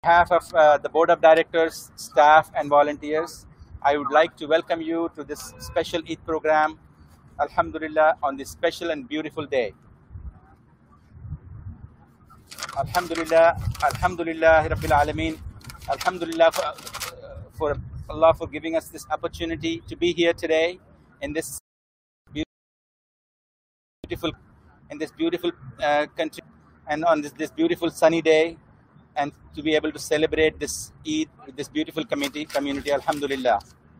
behalf of the board of directors, staff, and volunteers, I would like to welcome you to this special Eid program, Alhamdulillah, on this special and beautiful day. Alhamdulillah, Alhamdulillah, Rabbil Alameen, Alhamdulillah for Allah for giving us this opportunity to be here today in this beautiful country and on this beautiful sunny day, and to be able to celebrate this Eid with this beautiful community. Alhamdulillah.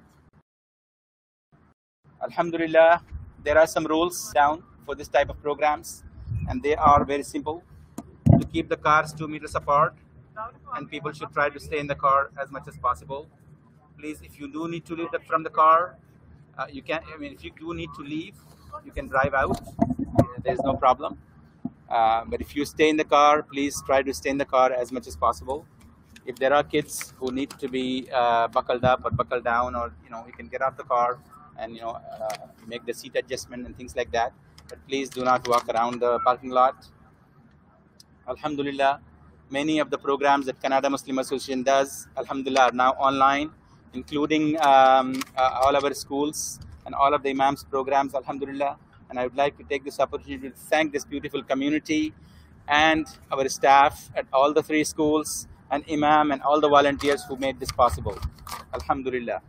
Alhamdulillah, there are some rules down for this type of programs, and they are very simple. To keep the cars 2 meters apart, and people should try to stay in the car as much as possible. Please, if you do need to leave from the car, you can. I mean, if you do need to leave, you can drive out. There is no problem. But if you stay in the car, please try to stay in the car as much as possible. If there are kids who need to be buckled up or buckled down, or you can get off the car and make the seat adjustment and things like that. But please do not walk around the parking lot. Alhamdulillah, many of the programs that Canada Muslim Association does, Alhamdulillah, are now online, including all our schools and all of the Imams programs, Alhamdulillah. And I would like to take this opportunity to thank this beautiful community and our staff at all the 3 schools, and Imam and all the volunteers who made this possible. Alhamdulillah.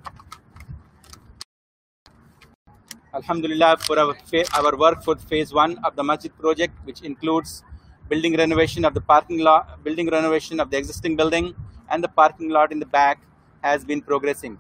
Alhamdulillah for our work for phase 1 of the Masjid project, which includes building renovation of the parking lot, building renovation of the existing building, and the parking lot in the back has been progressing.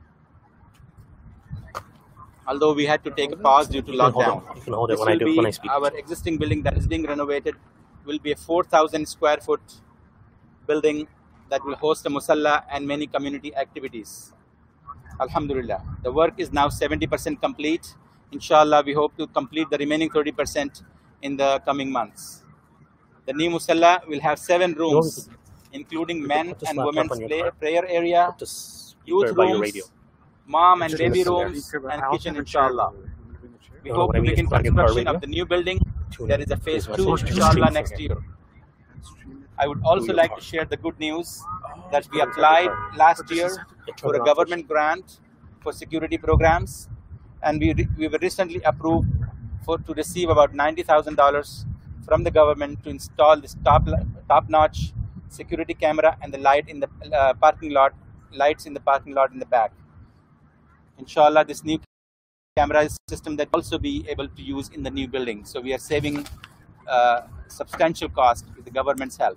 Although we had to take a pause due to lockdown. You can hold it when I speak. Our existing building that is being renovated will be a 4,000 square foot building that will host a musalla and many community activities. Alhamdulillah. The work is now 70% complete. Inshallah, we hope to complete the remaining 30% in the coming months. The new musalla will have 7 rooms, including men and women's prayer area, youth rooms, mom and baby rooms, and kitchen, inshallah. We hope to begin construction of the new building. There is a phase 2, inshallah, next year. I would also like to share the good news that we applied last year for a government grant for security programs, and we were recently approved to receive about $90,000 from the government to install this top-notch security camera and the lights in the parking lot in the back. Inshallah, this new camera system that will also be able to use in the new building. So we are saving substantial cost with the government's help.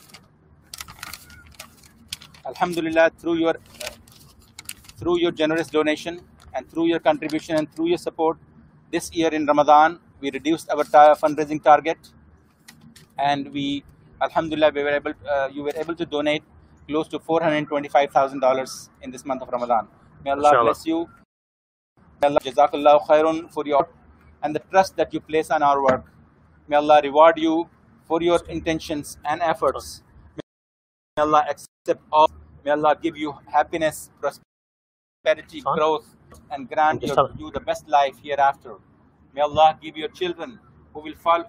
Alhamdulillah, through your generous donation and through your contribution and through your support, this year in Ramadan, we reduced our fundraising target, and Alhamdulillah, you were able to donate close to $425,000 in this month of Ramadan. May Allah bless you. May Allah Jazakallahu khairun for your and the trust that you place on our work. May Allah reward you for your intentions and efforts. May Allah accept all. May Allah give you happiness, prosperity, growth, and grant you the best life hereafter. May Allah give you children who will follow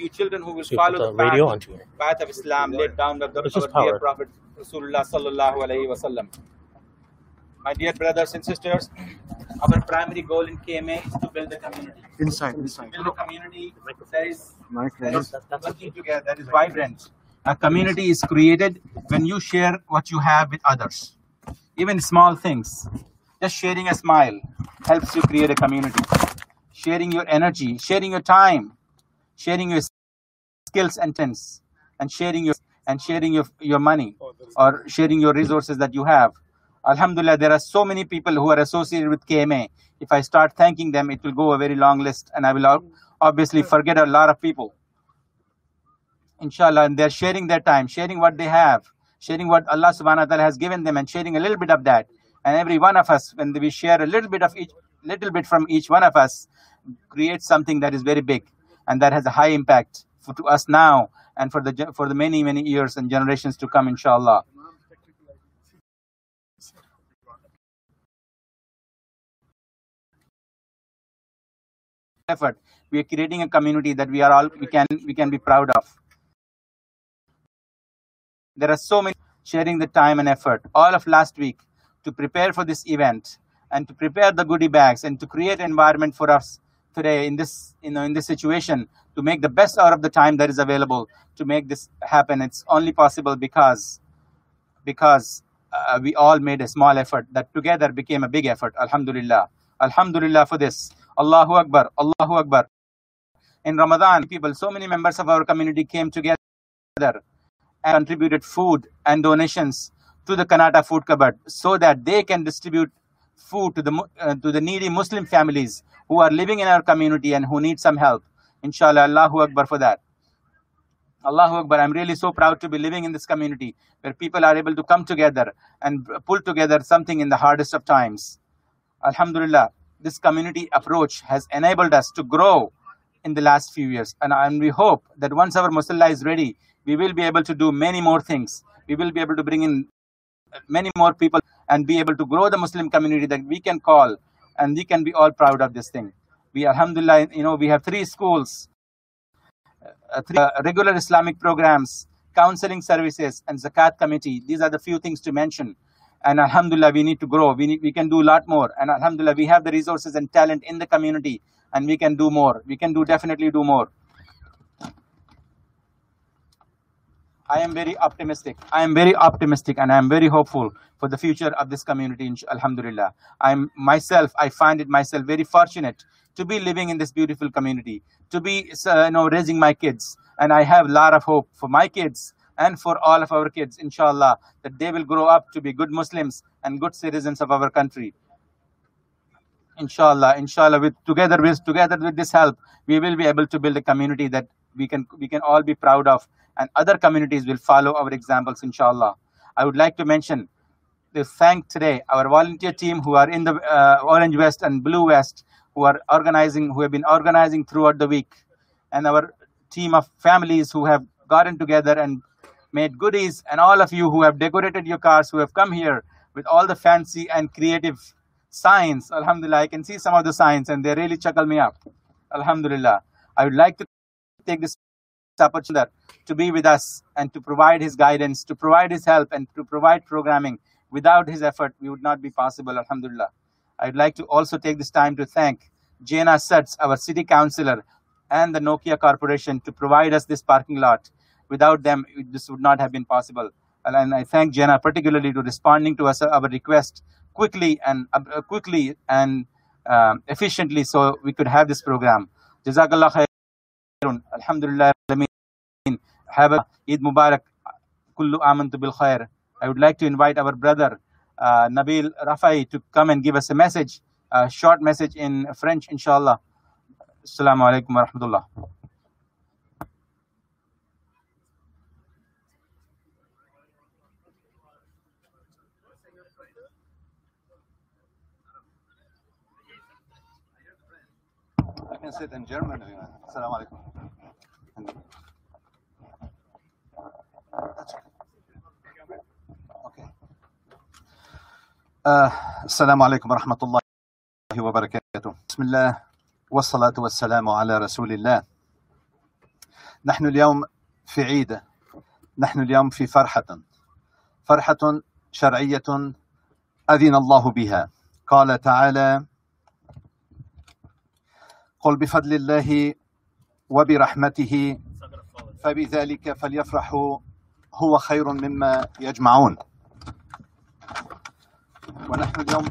the path of Islam laid down by our dear Prophet Rasulullah sallallahu alaihi wasallam. My dear brothers and sisters, our primary goal in KMA is to build a community. Inside. Build a community that is working together, that is vibrant. A community is created when you share what you have with others. Even small things. Just sharing a smile helps you create a community. Sharing your energy, sharing your time, sharing your skills and talents, and sharing your money, or sharing your resources that you have. Alhamdulillah, there are so many people who are associated with KMA. If I start thanking them, it will go a very long list, and I will obviously forget a lot of people. Inshallah, and they're sharing their time, sharing what they have, sharing what Allah subhanahu wa ta'ala has given them, and sharing a little bit of that. And every one of us, when we share a little bit from each one of us, creates something that is very big, and that has a high impact to us now and for the many years and generations to come, inshallah. Effort, we are creating a community that we can be proud of. There are so many sharing the time and effort all of last week to prepare for this event and to prepare the goodie bags and to create an environment for us today in this, in this situation, to make the best out of the time that is available to make this happen. It's only possible because we all made a small effort that together became a big effort. Alhamdulillah. Alhamdulillah for this. Allahu Akbar. Allahu Akbar. In Ramadan, people, so many members of our community came together and contributed food and donations to the Kanata food cupboard so that they can distribute food to the needy Muslim families who are living in our community and who need some help. Inshallah, Allahu Akbar for that. Allahu Akbar. I'm really so proud to be living in this community where people are able to come together and pull together something in the hardest of times. Alhamdulillah, this community approach has enabled us to grow in the last few years. And we hope that once our Musalla is ready, we will be able to do many more things. We will be able to bring in many more people and be able to grow the Muslim community that we can call, and we can be all proud of this thing. We, alhamdulillah, we have 3 schools, 3 regular Islamic programs, counseling services, and Zakat committee. These are the few things to mention. And alhamdulillah, we need to grow. We can do a lot more. And alhamdulillah, we have the resources and talent in the community, and we can do more. We can definitely do more. I am very optimistic. I am very optimistic, and I am very hopeful for the future of this community. Alhamdulillah. I find it myself very fortunate to be living in this beautiful community, to be raising my kids, and I have a lot of hope for my kids and for all of our kids, inshallah, that they will grow up to be good Muslims and good citizens of our country. Inshallah, together with this help, we will be able to build a community that we can all be proud of, and other communities will follow our examples, inshallah. I would like to mention, thank today our volunteer team who are in the Orange West and Blue West, who have been organizing throughout the week, and our team of families who have gotten together and made goodies, and all of you who have decorated your cars, who have come here with all the fancy and creative signs. Alhamdulillah, I can see some of the signs and they really chuckle me up. Alhamdulillah. I would like to take this opportunity to be with us and to provide his guidance, to provide his help, and to provide programming. Without his effort, we would not be possible. Alhamdulillah. I'd like to also take this time to thank Jana Sutz, our city councillor, and the Nokia Corporation to provide us this parking lot. Without them, this would not have been possible. And I thank Jana particularly to responding to us our request quickly and efficiently, so we could have this program. Jazakallah khairun. Alhamdulillah. Have a Eid Mubarak. Kullu amantu bil khair. I would like to invite our brother Nabil Rafai to come and give us a message, a short message in French, inshallah. Assalamu alaikum wa rahmatullah. I can say it in German. Assalamu alaikum. Okay. Assalamu alaikum wa rahmatullahi wa barakatuh. Bismillah والصلاة والسلام على رسول الله. نحن اليوم في عيد، نحن اليوم في فرحة شرعية أذن الله بها. قال تعالى: قل بفضل الله وبرحمته فبذلك فليفرحوا هو خير مما يجمعون. ونحن اليوم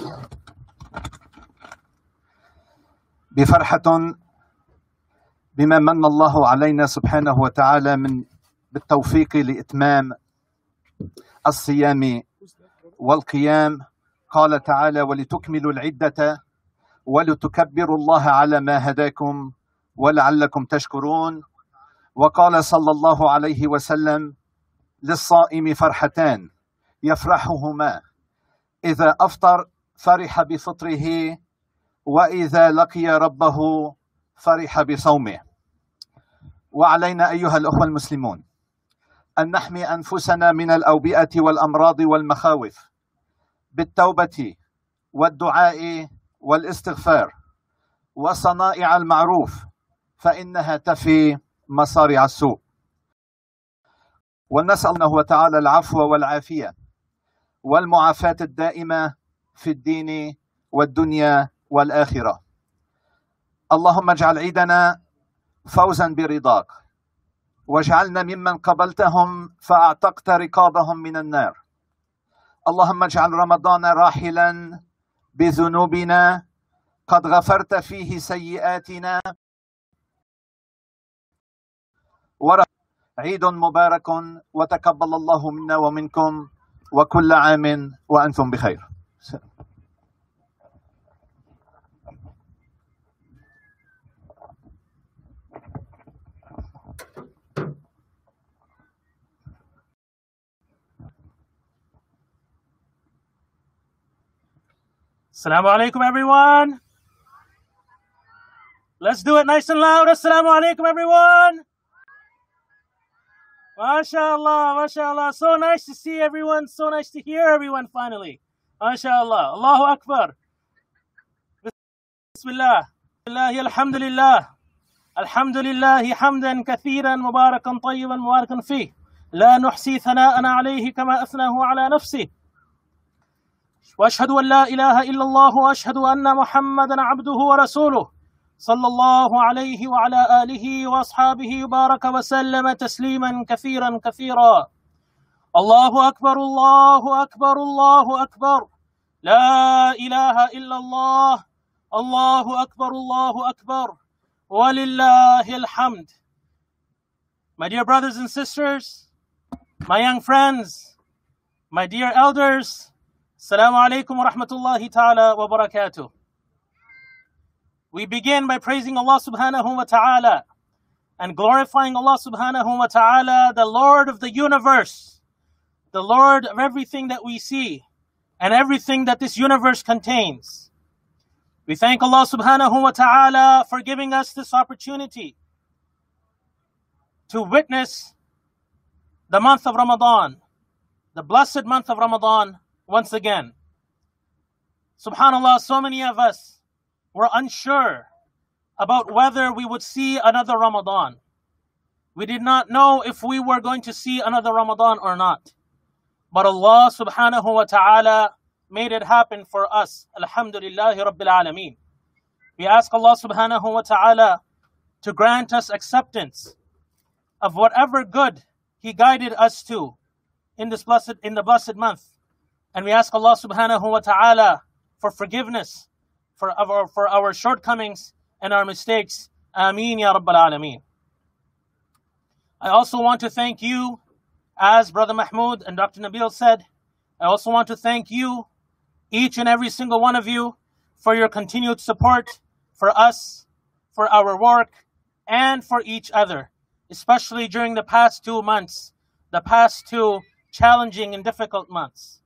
بفرحة بما من الله علينا سبحانه وتعالى بالتوفيق لإتمام الصيام والقيام. قال تعالى: ولتكملوا العدة ولتكبروا الله على ما هداكم ولعلكم تشكرون. وقال صلى الله عليه وسلم: للصائم فرحتان يفرحهما، إذا أفطر فرح بفطره، وإذا لقي ربه فرح بصومه. وعلينا أيها الأخوة المسلمون أن نحمي أنفسنا من الأوبئة والأمراض والمخاوف بالتوبة والدعاء والاستغفار وصنائع المعروف، فإنها تفي مصارع السوء. ونسأل الله وتعالى العفو والعافية والمعافاة الدائمة في الدين والدنيا والآخرة. اللهم اجعل عيدنا فوزا برضاك، واجعلنا ممن قبلتهم فأعتقت رقابهم من النار. اللهم اجعل رمضان راحلا بذنوبنا قد غفرت فيه سيئاتنا. عيد مبارك وتقبل الله منا ومنكم، وكل عام وأنتم بخير. Assalamu alaikum, everyone. Let's do it nice and loud. Assalamu alaikum, everyone. MashaAllah, MashaAllah. So nice to see everyone. So nice to hear everyone finally. MashaAllah. Allahu Akbar. Bismillah. Alhamdulillah. Alhamdulillah hamdan kathiran mubarakan tayyiban mubarakan fih. La nuhsi thana'ana alayhi kama athnahu ala nafsih. وأشهد أن لا إله إلا الله وأشهد أن محمدا عبده ورسوله صلى الله عليه وعلى آله وأصحابه وبارك وسلم تسليما كثيرا كثيرا. الله أكبر الله أكبر الله أكبر لا إله إلا الله الله أكبر الله أكبر ولله الحمد. My dear brothers and sisters, my young friends, my dear elders, Assalamu alaikum wa rahmatullahi ta'ala wa barakatuh. We begin by praising Allah subhanahu wa ta'ala and glorifying Allah subhanahu wa ta'ala, the Lord of the universe, the Lord of everything that we see and everything that this universe contains. We thank Allah subhanahu wa ta'ala for giving us this opportunity to witness the month of Ramadan, the blessed month of Ramadan, once again. SubhanAllah, so many of us were unsure about whether we would see another Ramadan. We did not know if we were going to see another Ramadan or not. But Allah subhanahu wa ta'ala made it happen for us. Alhamdulillahi Rabbil Alameen. We ask Allah subhanahu wa ta'ala to grant us acceptance of whatever good He guided us to in the blessed month. And we ask Allah subhanahu wa ta'ala for forgiveness for our shortcomings and our mistakes. Ameen ya Rabbal Alameen. I also want to thank you, as Brother Mahmoud and Dr. Nabil said, I also want to thank you, each and every single one of you, for your continued support for us, for our work, and for each other, especially during the past 2 months, the past 2 challenging and difficult months.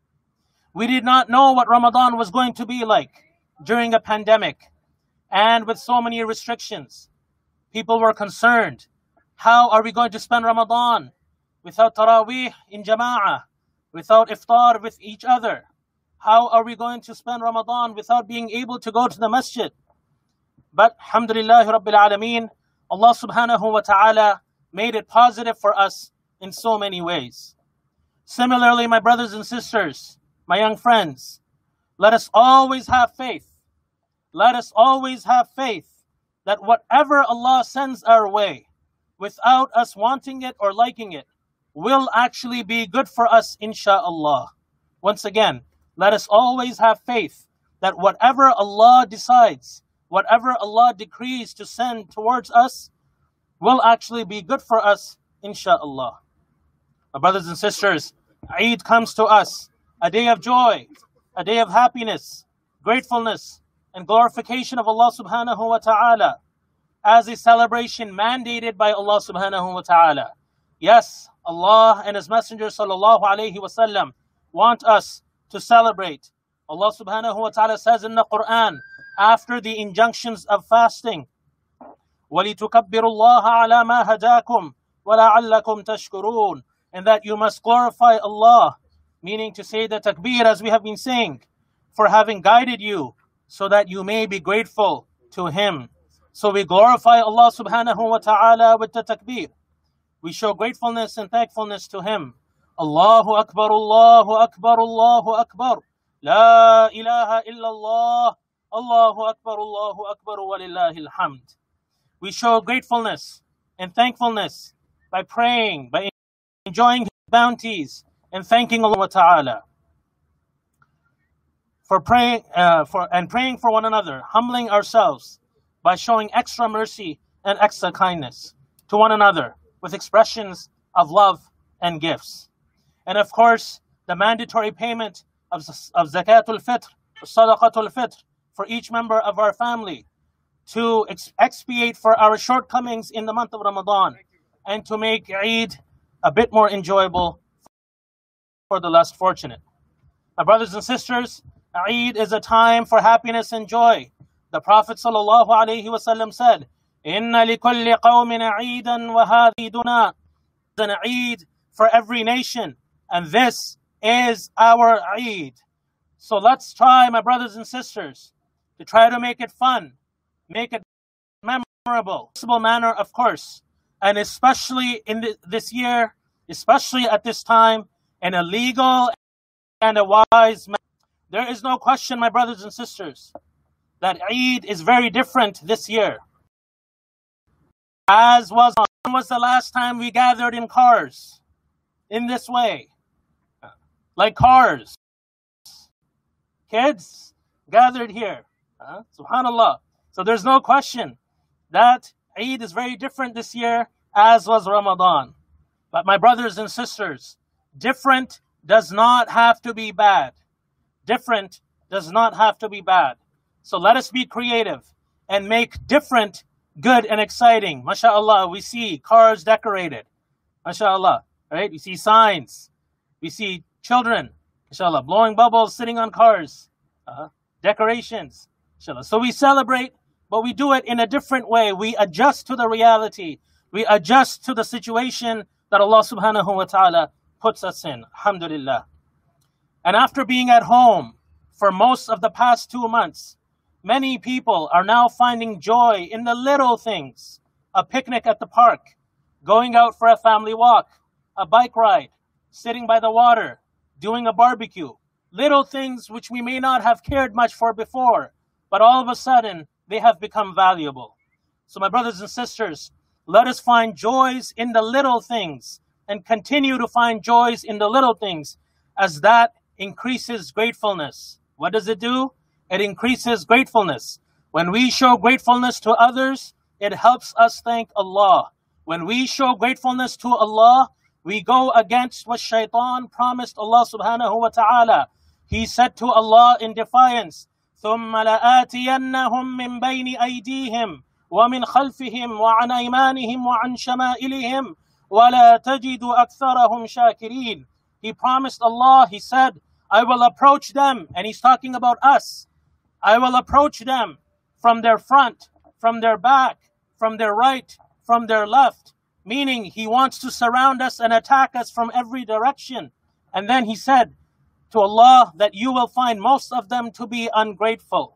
We did not know what Ramadan was going to be like during a pandemic and with so many restrictions. People were concerned. How are we going to spend Ramadan without Taraweeh in Jama'ah, without iftar with each other? How are we going to spend Ramadan without being able to go to the masjid? But alhamdulillah Rabbil Alameen, Allah subhanahu wa ta'ala made it positive for us in so many ways. Similarly, my brothers and sisters, my young friends, let us always have faith. Let us always have faith that whatever Allah sends our way, without us wanting it or liking it, will actually be good for us, insha'Allah. Once again, let us always have faith that whatever Allah decides, whatever Allah decrees to send towards us, will actually be good for us, insha'Allah. My brothers and sisters, Eid comes to us, a day of joy, a day of happiness, gratefulness, and glorification of Allah subhanahu wa ta'ala, as a celebration mandated by Allah subhanahu wa ta'ala. Yes, Allah and His Messenger sallallahu alayhi wa sallam want us to celebrate. Allah subhanahu wa ta'ala says in the Quran, after the injunctions of fasting, وَلِتُكَبِّرُوا اللَّهَ عَلَى مَا هَدَاكُمْ وَلَعَلَّكُمْ تَشْكُرُونَ, and that you must glorify Allah, meaning to say the takbir as we have been saying, for having guided you so that you may be grateful to Him. So we glorify Allah subhanahu wa ta'ala with the takbir. we show gratefulness and thankfulness to Him. Allahu Akbar, Allahu Akbar, Allahu Akbar. La ilaha illallah. Allahu Akbar, Allahu Akbar, walillahil hamd. We show gratefulness and thankfulness by praying, by enjoying His bounties, and thanking Allah Ta'ala. For praying for one another, humbling ourselves by showing extra mercy and extra kindness to one another with expressions of love and gifts. And of course, the mandatory payment of Zakatul Fitr, Sadaqatul Fitr, for each member of our family to expiate for our shortcomings in the month of Ramadan and to make Eid a bit more enjoyable for the less fortunate. My brothers and sisters, Eid is a time for happiness and joy. The Prophet ﷺ said, "Inna likulli qawmin Eidan wa hadhi duna." An Eid for every nation, and this is our Eid. So let's try, my brothers and sisters, to try to make it fun, make it memorable, possible manner, of course, and especially in this year, especially at this time, in a legal and a wise manner. There is no question, my brothers and sisters, that Eid is very different this year. As was the last time we gathered in cars, in this way, like cars, kids gathered here. Subhanallah. So there's no question that Eid is very different this year, as was Ramadan. But my brothers and sisters, different does not have to be bad. Different does not have to be bad. So let us be creative and make different good and exciting. MashaAllah, we see cars decorated. MashaAllah, right? We see signs. We see children, MashaAllah, blowing bubbles, sitting on cars. Decorations. MashaAllah. So we celebrate, but we do it in a different way. We adjust to the reality. We adjust to the situation that Allah subhanahu wa ta'ala puts us in. Alhamdulillah. And after being at home for most of the past 2 months, many people are now finding joy in the little things. A picnic at the park, going out for a family walk, a bike ride, sitting by the water, doing a barbecue. Little things which we may not have cared much for before, but all of a sudden they have become valuable. So my brothers and sisters, let us find joys in the little things and continue to find joys in the little things, as that increases gratefulness. What does it do? It increases gratefulness. When we show gratefulness to others, it helps us thank Allah. When we show gratefulness to Allah, we go against what Shaitan promised Allah subhanahu wa ta'ala. He said to Allah in defiance, ثُمَّ لَآتِيَنَّهُمْ مِنْ بَيْنِ أَيْدِيهِمْ وَمِنْ خَلْفِهِمْ وَعَنْ أَيْمَانِهِمْ وَعَنْ شَمَائِلِهِمْ وَلَا تَجِدُ أَكْثَرَهُمْ شَاكِرِينَ. He promised Allah, He said, I will approach them, and He's talking about us. I will approach them from their front, from their back, from their right, from their left. Meaning He wants to surround us and attack us from every direction. And then He said to Allah that you will find most of them to be ungrateful.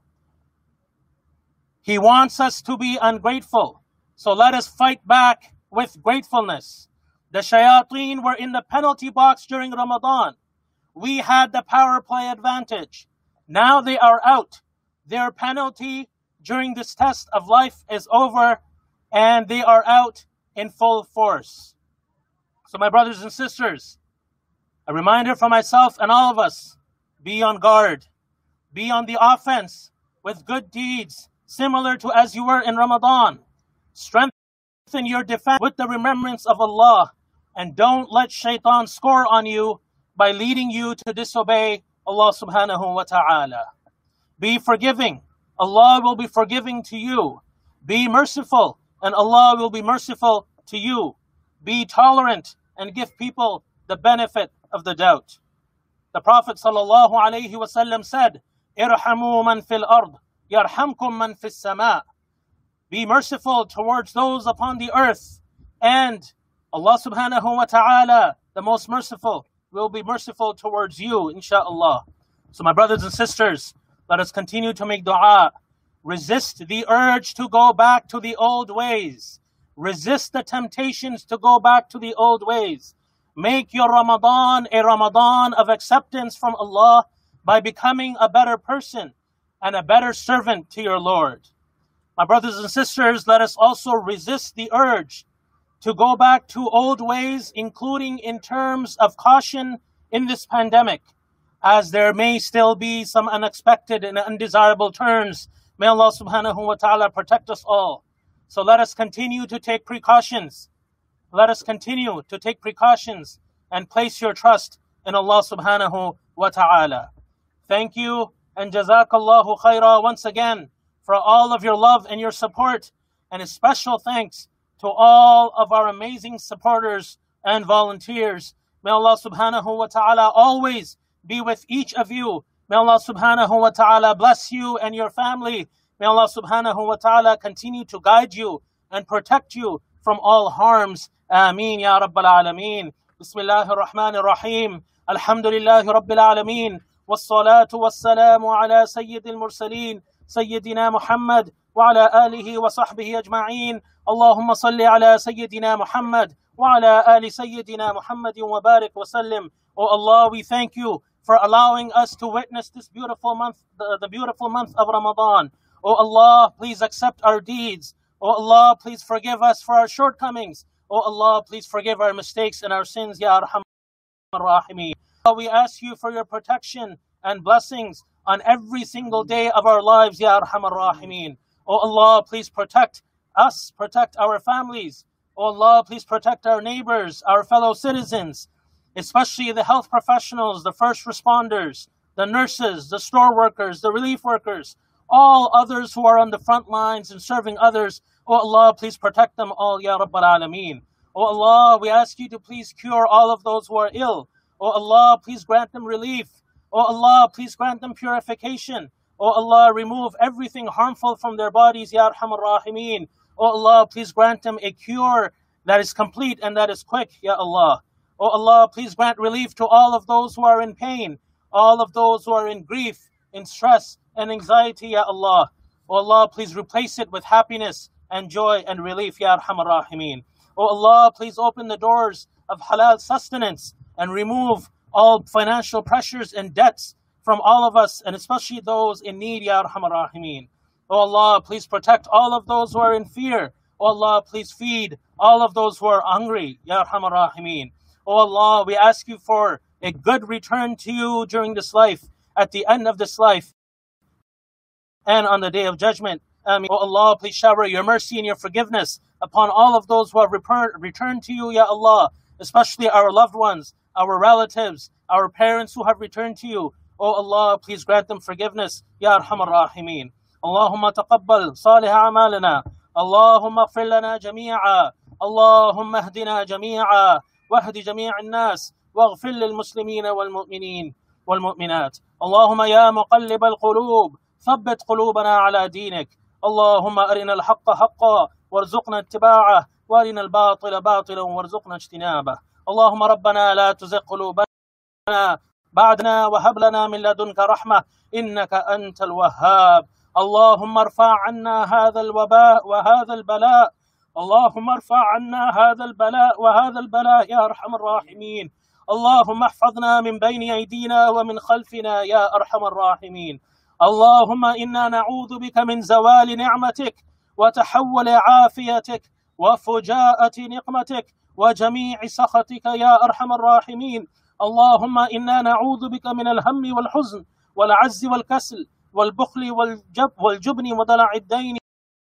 He wants us to be ungrateful. So let us fight back with gratefulness. The shayateen were in the penalty box during Ramadan. We had the power play advantage. Now they are out. Their penalty during this test of life is over, and they are out in full force. So my brothers and sisters, a reminder for myself and all of us, be on guard. Be on the offense with good deeds, similar to as you were in Ramadan. Strengthen your defense with the remembrance of Allah, and don't let Shaitan score on you by leading you to disobey Allah subhanahu wa ta'ala. Be forgiving. Allah will be forgiving to you. Be merciful, and Allah will be merciful to you. Be tolerant and give people the benefit of the doubt. The Prophet sallallahu alaihi wasallam said, "Irhamu man fil ard, yarhamkum man fis sama." Be merciful towards those upon the earth, and Allah subhanahu wa ta'ala, the most merciful, will be merciful towards you, insha'Allah. So my brothers and sisters, let us continue to make dua. Resist the urge to go back to the old ways. Resist the temptations to go back to the old ways. Make your Ramadan a Ramadan of acceptance from Allah by becoming a better person and a better servant to your Lord. My brothers and sisters, let us also resist the urge to go back to old ways, including in terms of caution in this pandemic, as there may still be some unexpected and undesirable turns. May Allah subhanahu wa ta'ala protect us all. So let us continue to take precautions. Let us continue to take precautions and place your trust in Allah subhanahu wa ta'ala. Thank you and jazakallahu khaira once again for all of your love and your support, and a special thanks to all of our amazing supporters and volunteers. May Allah subhanahu wa ta'ala always be with each of you. May Allah subhanahu wa ta'ala bless you and your family. May Allah subhanahu wa ta'ala continue to guide you and protect you from all harms. Ameen ya Rabbal Alameen. Bismillahir Rahmanir Rahim. Alhamdulillahi Rabbil Alameen. Wassalatu wassalamu ala Sayyidil Mursaleen. Sayyidina Muhammad wa ala alihi wa sahbihi ajma'een. Allahumma salli ala Sayyidina Muhammad wa ala ali Sayyidina Muhammadin wa barik wa sallim. Oh Allah, we thank you for allowing us to witness this beautiful month, the beautiful month of Ramadan. Oh Allah, please accept our deeds. Oh Allah, please forgive us for our shortcomings. Oh Allah, please forgive our mistakes and our sins, Ya Arhamar Rahimeen. We ask you for your protection and blessings on every single day of our lives, Ya Arhamar Rahimeen. Oh Allah, please protect us, protect our families. Oh Allah, please protect our neighbors, our fellow citizens, especially the health professionals, the first responders, the nurses, the store workers, the relief workers, all others who are on the front lines and serving others. Oh Allah, please protect them all, Ya Rabbal Alameen. Oh Allah, we ask you to please cure all of those who are ill. Oh Allah, please grant them relief. Oh Allah, please grant them purification. Oh Allah, remove everything harmful from their bodies, Ya Arhamar Rahimeen. Oh Allah, please grant them a cure that is complete and that is quick, Ya Allah. Oh Allah, please grant relief to all of those who are in pain, all of those who are in grief, in stress and anxiety, Ya Allah. Oh Allah, please replace it with happiness and joy and relief, Ya Arhamar Rahimeen. Oh Allah, please open the doors of halal sustenance and remove all financial pressures and debts from all of us, and especially those in need, Ya Arhamar Rahimeen. Oh Allah, please protect all of those who are in fear. Oh Allah, please feed all of those who are hungry, Ya Arhamar Rahimeen. Oh Allah, we ask you for a good return to you during this life, at the end of this life, and on the day of judgment. Ameen. Oh Allah, please shower your mercy and your forgiveness upon all of those who have returned to you, Ya Allah, especially our loved ones, our relatives, our parents who have returned to you. Oh Allah, please grant them forgiveness, Ya Arhamar Rahimeen. Allahumma taqabbal salih a'malana. Allahumma ighfir lana jami'a. Allahumma ihdina jami'a. واهد جميع الناس واغفر للمسلمين والمؤمنين والمؤمنات. اللهم يا مقلب القلوب ثبت قلوبنا على دينك. اللهم أرنا الحق حقا وارزقنا اتباعه وأرنا الباطل باطلا وارزقنا اجتنابه. اللهم ربنا لا تزغ قلوبنا بعدنا وهب لنا من لدنك رحمة إنك أنت الوهاب. اللهم ارفع عنا هذا الوباء وهذا البلاء. اللهم ارفع عنا هذا البلاء وهذا البلاء يا أرحم الراحمين. اللهم احفظنا من بين أيدينا ومن خلفنا يا أرحم الراحمين. اللهم إنا نعوذ بك من زوال نعمتك وتحول عافيتك وفجاءة نقمتك وجميع سخطك يا أرحم الراحمين. اللهم إنا نعوذ بك من الهم والحزن والعجز والكسل والبخل والجبن وضلع الدين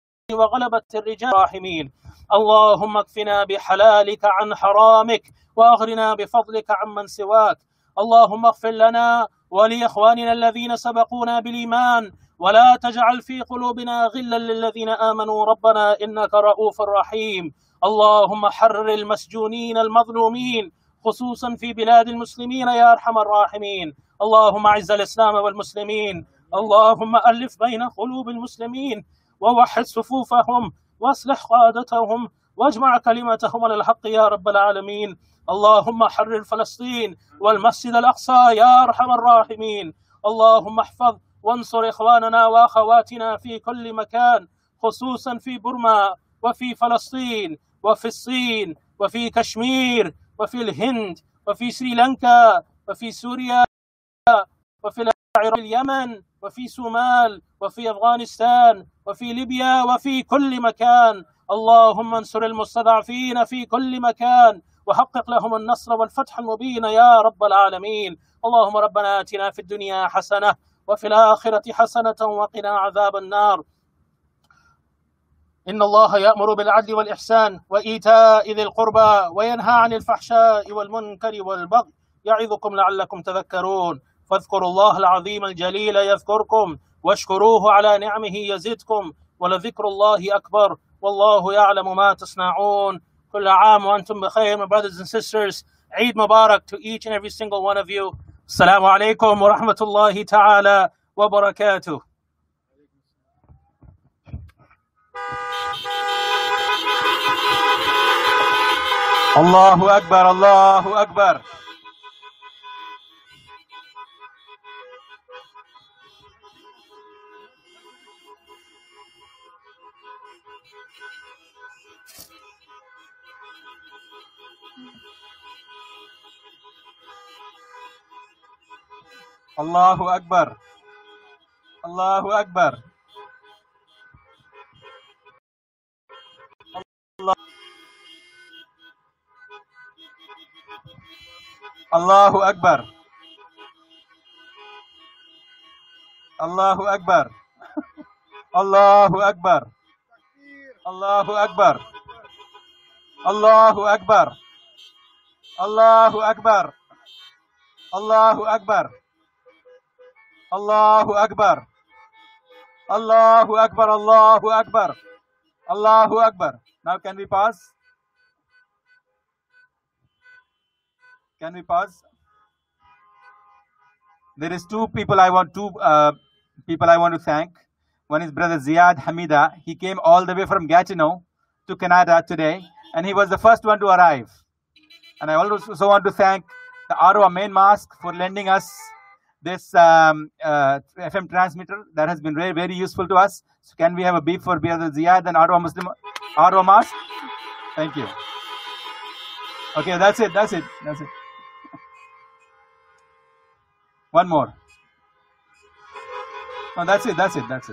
وغلبة الرجال الراحمين. اللهم اكفنا بحلالك عن حرامك وأغرنا بفضلك عمن سواك. اللهم اغفر لنا ولإخواننا الذين سبقونا بالإيمان ولا تجعل في قلوبنا غلا للذين آمنوا ربنا إنك رؤوف رحيم. اللهم حرر المسجونين المظلومين خصوصا في بلاد المسلمين يا أرحم الراحمين. اللهم أعز الإسلام والمسلمين. اللهم ألف بين قلوب المسلمين ووحد صفوفهم واصلح قادتهم واجمع كلمتهم على الحق يا رب العالمين. اللهم حرر فلسطين والمسجد الأقصى يا أرحم الراحمين. اللهم احفظ وانصر إخواننا وأخواتنا في كل مكان خصوصا في بورما وفي فلسطين وفي الصين وفي كشمير وفي الهند وفي سريلانكا وفي سوريا وفي العراق، اليمن وفي صومال وفي أفغانستان وفي ليبيا وفي كل مكان. اللهم انصر المستضعفين في كل مكان وحقق لهم النصر والفتح المبين يا رب العالمين. اللهم ربنا آتنا في الدنيا حسنة وفي الآخرة حسنة وقنا عذاب النار. إن الله يأمر بالعدل والإحسان وإيتاء ذي القربى وينهى عن الفحشاء والمنكر والبغي يعظكم لعلكم تذكرون. فاذكروا الله العظيم الجليل يذكركم واشكروه على نعمه يزدكم ولذكر الله أكبر والله يعلم ما تصنعون. كل عام وأنتم بخير. My brothers and sisters, Eid Mubarak to each and every single one of you. Assalamu alaikum wa rahmatullahi ta'ala wa barakatuh. Allahu Akbar, Allahu Akbar. Allahu Akbar, Allahu Akbar. Allahu Akbar, Allahu Akbar, Allahu Akbar, Allahu Akbar, Allahu Akbar, Allahu Akbar, Allahu Akbar, Allahu Akbar, Allahu Akbar, Allahu Akbar, Allahu Akbar. Now can we pause? Can we pause? There is two people I want to thank. One is Brother Ziad Hamida. He came all the way from Gatineau to Canada today, and he was the first one to arrive. And I also want to thank the Arwa Main Mosque for lending us this FM transmitter that has been very, very useful to us. So can we have a beep for Brother Ziad and Arwa Mosque? Thank you. Okay, that's it. One more. No, that's it.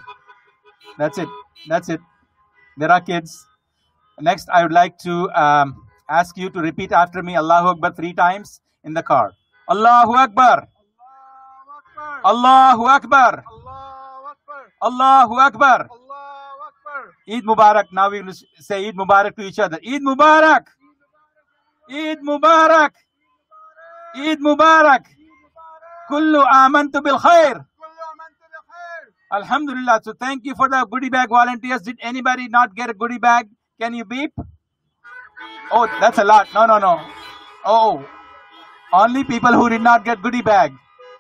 There are kids. Next, I would like to ask you to repeat after me Allahu Akbar 3 times in the car. Allahu Akbar. Allahu Akbar. Allahu Akbar. Eid Mubarak. Now we will say Eid Mubarak to each other. Eid Mubarak. Eid Mubarak. Eid Mubarak. Kullu amantu bil khair. Alhamdulillah. So thank you for the goodie bag volunteers. Did anybody not get a goodie bag? Can you beep? Oh, that's a lot. No. Oh, only people who did not get goodie bag.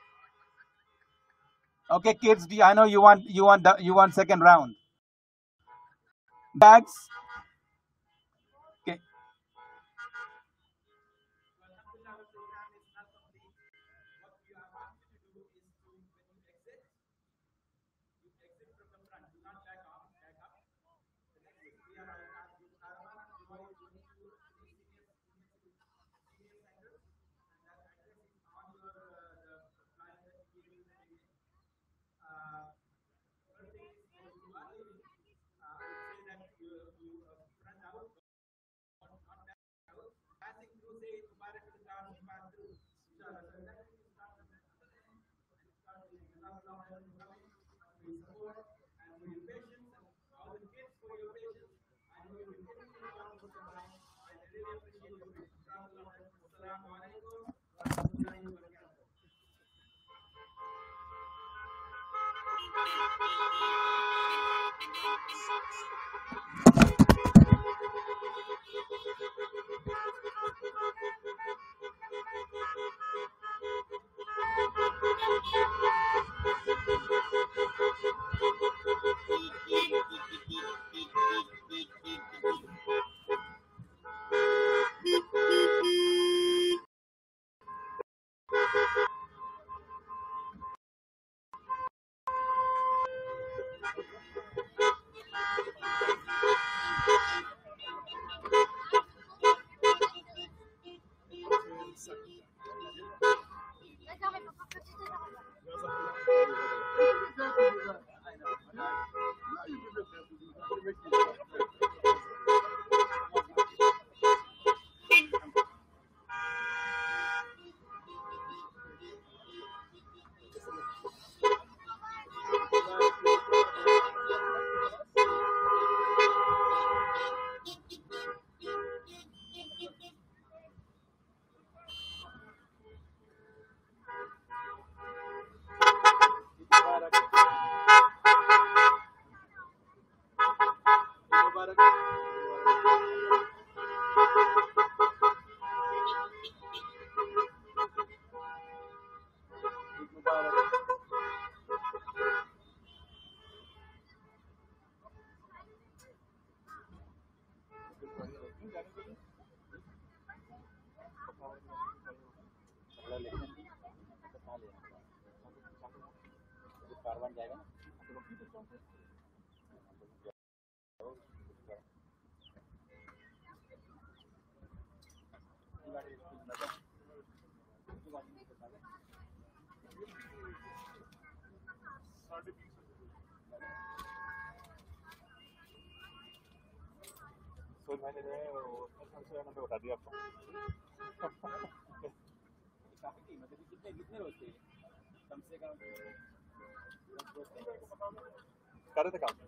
Okay, kids. I know you want second round. Bags. Okay. सोच मैंने जो है वो number बता दिया आपको मतलब कितने कितने रोज थे कम से कम कर रहे थे काम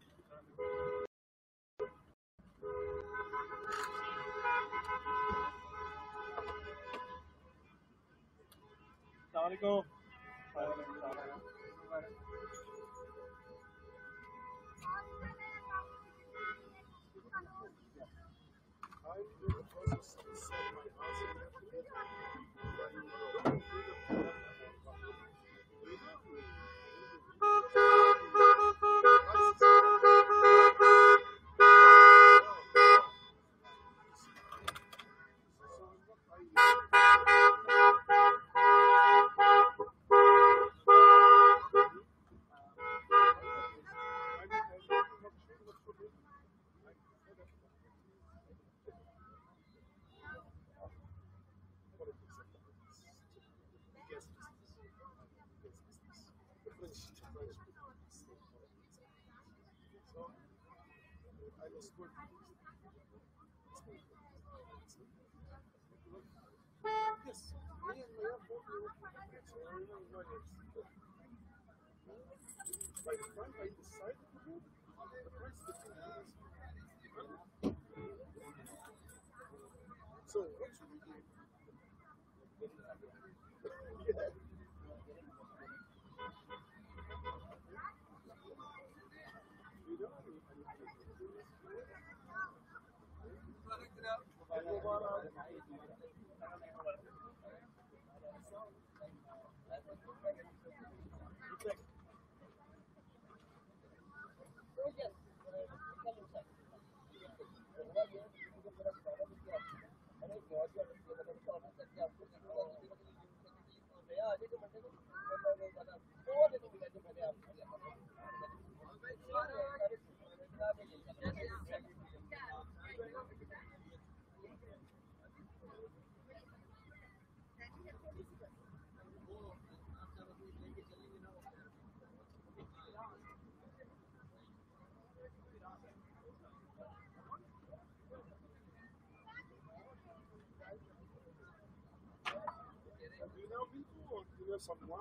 Some wine.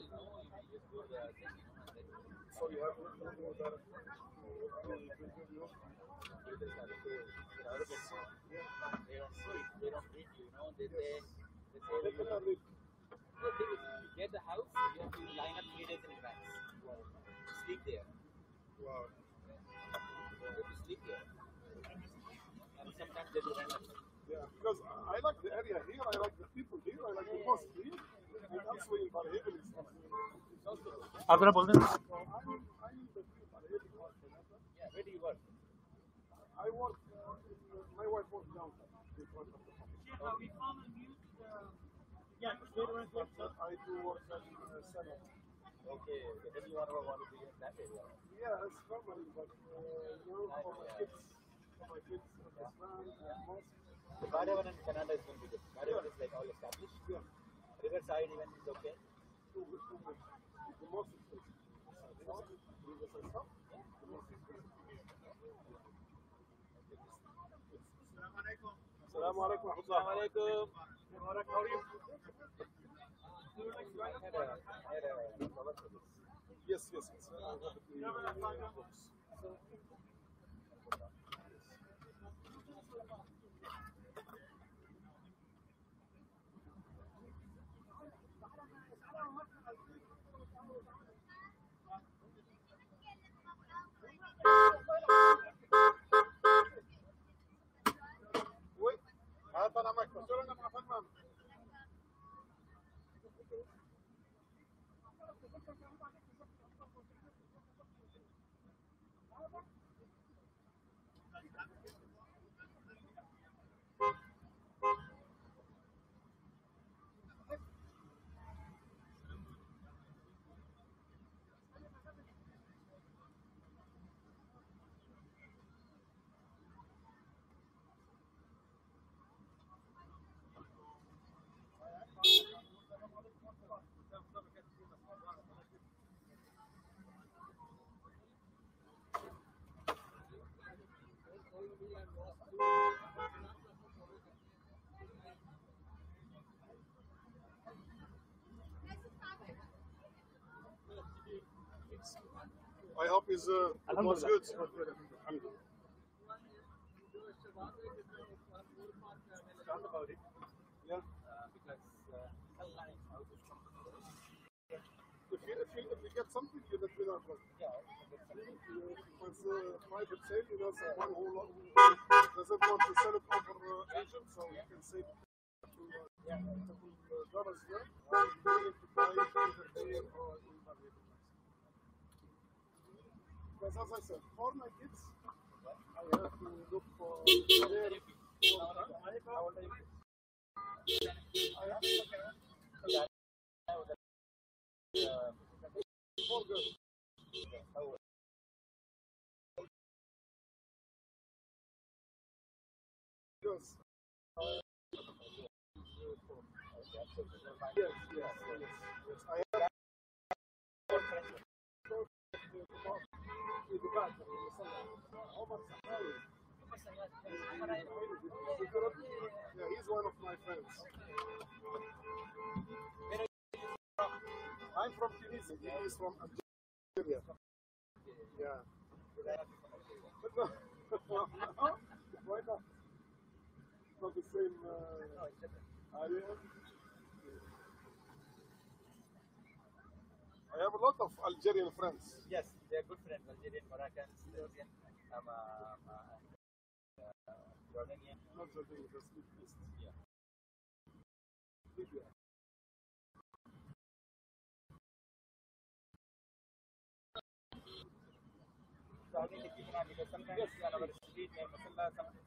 So you have they don't treat you, they say you get the house, you have to line up 3 days in advance. Sleep there. wow. You have to sleep there. And sometimes they do rent out. Yeah, because I like the area here, I like the people here, I like the mosque here, and actually in Barhaven is आप जरा बोल दें I'm in the Barhaven mosque. Yeah, where do you work? I work, my wife works downtown in front of the home. I do work at Senate. Okay, then you want to be in that area. Yeah, it's normally, but for my kids, Islam, mosque. The Badawan in Canada is going to be good. Badawan is like all established. Yeah. Riverside even is okay. The mosque is good. Riverside South? The mosque is good. Assalamu alaikum wa rahmatullah. Assalamualaikum. Mubarak, how are you? I had a cover for this. Yes. I have the books. Wait, هات انا معك بس انا ما فاهم. I hope it was good. Talk about it. Yeah. Because If you get something, you let me know. Because private sale, you know, someone who doesn't want to sell it over agent, so you can save $2 there. I'm willing to buy either here or in Bahrain. Because as I said, for my kids, I have to look for their four girls. Yes. Yes. I have yeah, he's one of my friends. I'm from Tunisia. He is from Algeria. Yeah. Why not? Not the same. I have a lot of Algerian friends. yes, they're good friends. Algerian, Moroccans, Syrian, Jordanian. Not Jordanian, just Middle East. Yeah. Libya. So I need to keep an eye because sometimes on our street near Masala, some